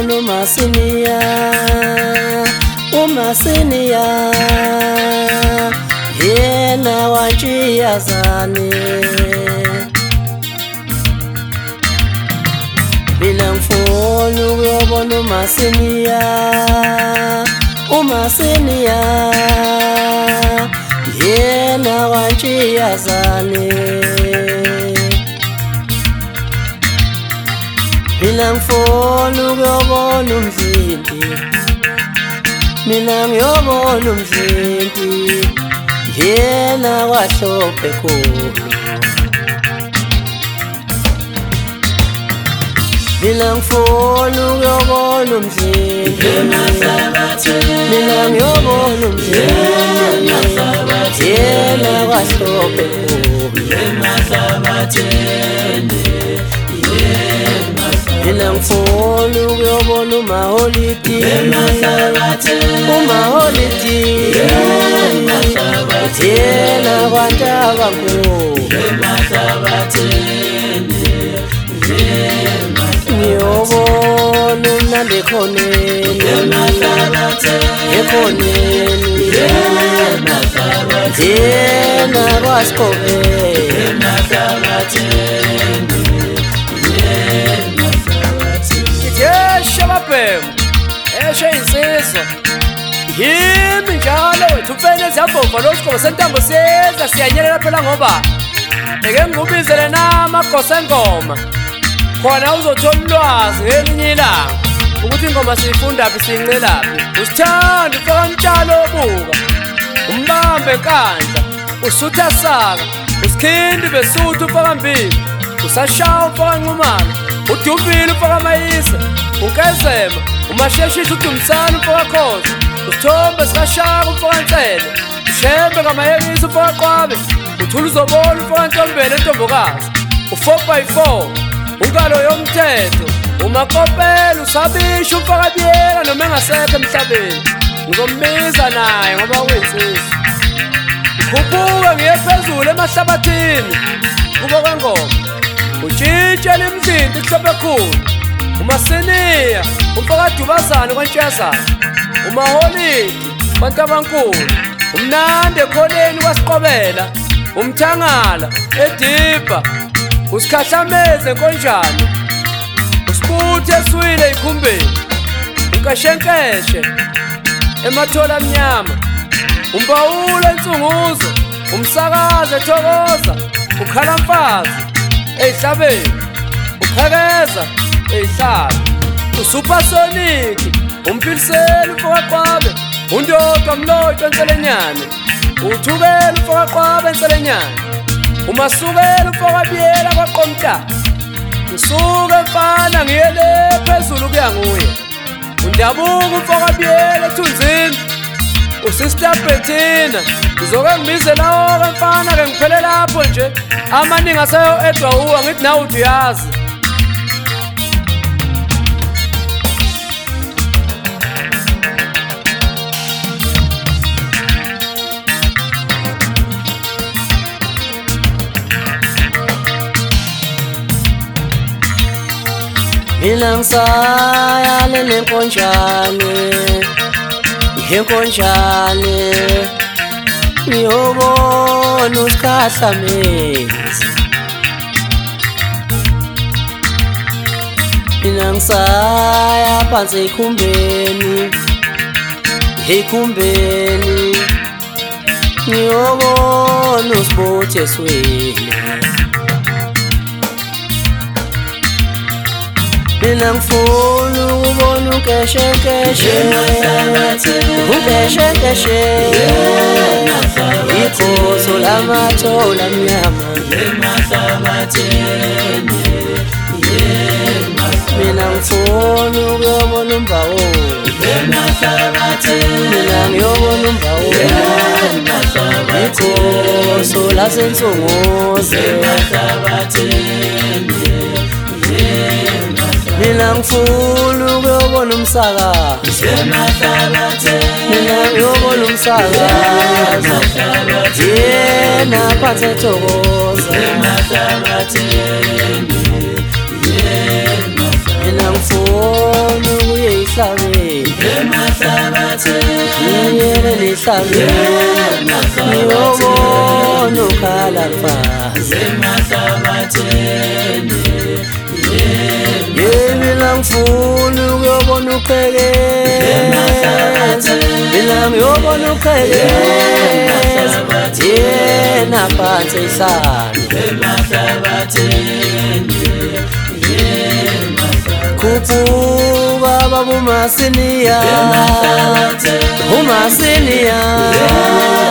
ngiyobona uMasinia yena wantshiyazane. Mina ngifuna ukuyobona uMasinia yena wantshiyazane. Mina ngifuna ukuyobona uMdlindi, mina ngiyobona uMdlindi yena wahlophe khulu. Mina ngifuna ukuyobona uMdlindi, mina ngiyobona uMdlindi yena wahlophe khulu. Mina ngifuna ukuyobona uMaholidi yena kwaNtabankulu. Ngiyobona uMnandi ekhoneni yena kwaSikhobela. Shababhemu eshe insizwa yimi njalo wethu ufene ziyabhova losigqobo sentambo siyeza siyanyelela phela ngoba eke ngikubizele namagosa engoma khona uzothola ulwazi ngelinye ilanga ukuthi ingoma siyifundaphi siyincelaphi. Usithanda ufaka umtshalo obuka umbambe enkandla usutha saka usikhindi besuthu ufaka mbili usashawa ufaka nqumalo udubile ufaka amayisa ukezema umasheshisa uDumsana ufaka khoza usithombe sikashaka ufaka nsele ushembe ngamayekisa ufaka qwabe uthula uzobona ufaka ntombela entombokazi u4x4 unkalo yomthetho umakopela usabisha ufaka biyela noma engasekho emhlabeni ngizombiza naye ngoba uyinsizwa. Ukhuphuke ngiye phezulu emahlabathini kuba kwengoma utshitshela imdlinti kuhlophe khulu uMasinia ufaka Dubazane kwaNtshiyazane uMaholidi kwaNtabankulu uMnandi ekhoneni kwaSikhobela uMthangala eDibha uSikhahlameze eNkonjane uSibuthe eSwile eKhumbeni uNkeshenkeshe eMathola Amnyama uMbawula eNsunguzo uMsakazi eThokoza uKhalamfazi eHlabeni uQhekeza eHlaba uSupersonic uMphiliseli ufaka qwabe uNdoda Mlotshwa eNselenyane uThukela ufaka qwabe eNselenyane uMasukela ufaka biyela kwaQomtata. Ngisuke mfana ngiyele phezulu kuya nguye uNdabuka ufaka biyela eThunzini uSister Bettina ngizoke ngibize lawo ke mfana ke ngiphele lapho nje amaningi asayo edwa uwa ngithi nawe uyazi. Mina ngisaya lenkonjane ngiyobona uSikhahlameze. Mina ngisaya phansi ekhumbeni ngiyobona uSibuthe eSwile. Mina ngifuna ukubona uNkeshenkeshe ikhoso lamathola amnyama. Mina ngifuna ukuyobona uMbawula, mina ngiyobona uMbawula ikhoso laseNsunguzo. Mina ngifuna ukuyobona uMsakazi, mina ngiyobona uMsakazi yena phansi eThokoza. Mina ngifuna emhlabeni ngiyele nihlabeni ngiyobona ukhala mfazi mina ngifuna ukuyobona uqhekeza mina ngiyobona uqhekeza yena phansi ehlane khuphuka baba umasiniya